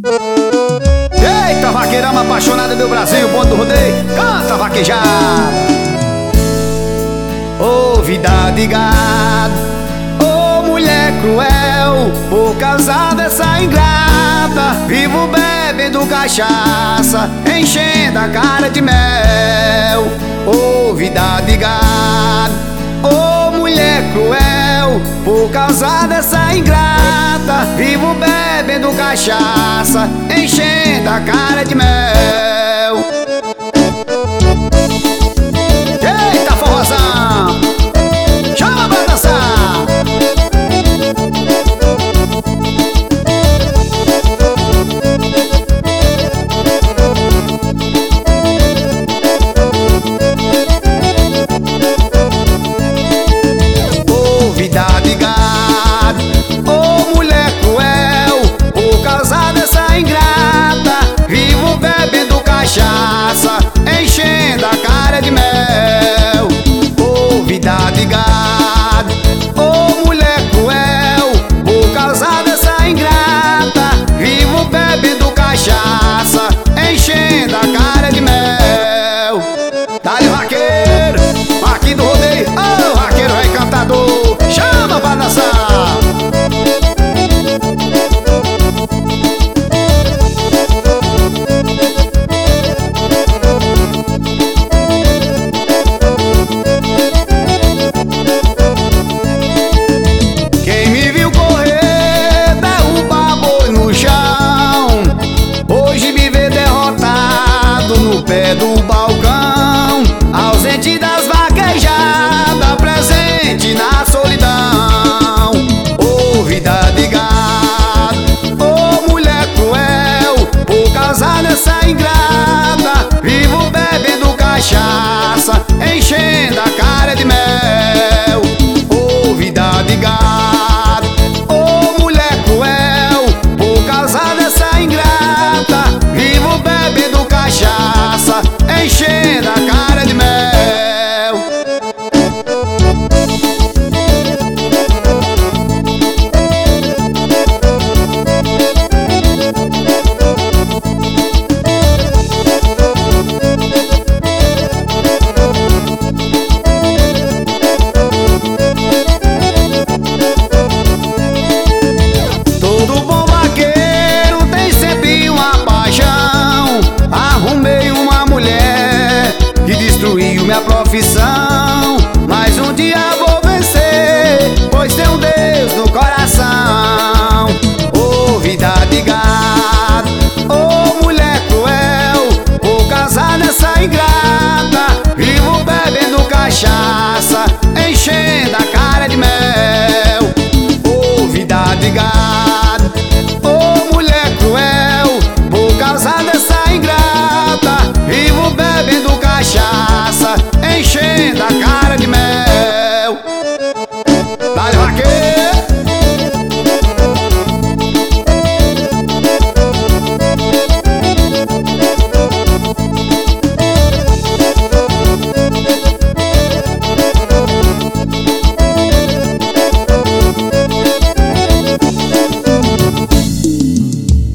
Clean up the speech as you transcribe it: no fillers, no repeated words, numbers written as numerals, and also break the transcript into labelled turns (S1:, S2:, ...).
S1: Eita, vaqueirama apaixonada do Brasil, ponto do rodeio, canta vaquejada. Ô vida de gado, ô mulher cruel, por causa dessa ingrata, vivo bebendo cachaça, enchendo a cara de mel. Ô vida de gado, ô mulher cruel, por causa dessa ingrata, vivo bebendo cachaça, enchendo a cara de mel.